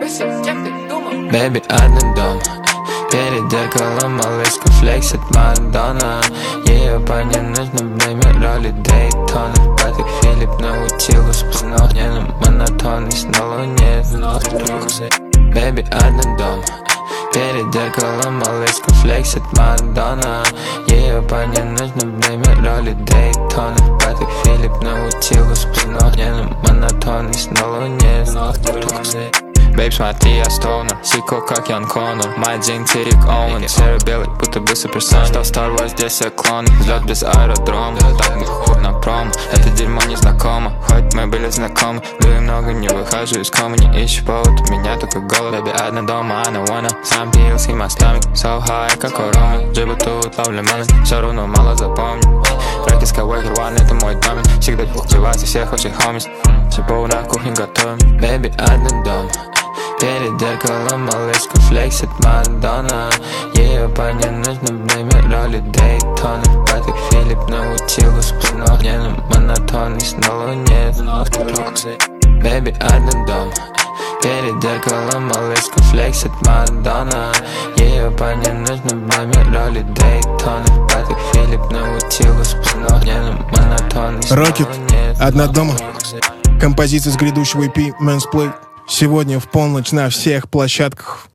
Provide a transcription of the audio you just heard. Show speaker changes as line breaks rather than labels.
Baby, один дом. Перед зеркалом малышка флексит Мадонна. Ее парню нужно время роли Дейтона. Патрик Филипп научил успокоению монотонность на луне. Baby, один дом. Перед зеркалом малышка флексит Мадонна. Ее парню нужно время роли Дейтона. Патрик Филипп научил успокоению монотонность на луне. Бейб, смотри, я стоунер, сико, как Ян Коннор. Май Джин, Тирик Оуэн, серо-белый, будто бы суперсон. Что Star Wars, здесь все клоны, взлет без аэродрома. Так не хуй на промо, это дерьмо не знакомо. Хоть мы были знакомы, люблю много, не выхожу из комы. Не ищу повод, у меня только голод. Baby, одна дома, I don't wanna. Сам пил, see my stomach, so high, как у Ромы. Джибу тут, ловлю момент, все равно мало запомню. Рэки Скайуокер, one, это мой домен. Всегда девайсы, всех очень хомис. Чебоу на кухне готовим. Baby, один дом. Перед зеркалом малышка флексит Мадонна. Ее парню нужно время роли Дейтона. Патрик Филипп научил успокоению монотонность на луне. Baby, один дом. Перед зеркалом малышка флексит Мадонна. Ее парню нужно время роли Дейтона. Патрик Филипп научил успокоению монотонность на луне.
Рокет, одна дома. Композиция с грядущего EP Mansplay. Сегодня в полночь на всех площадках.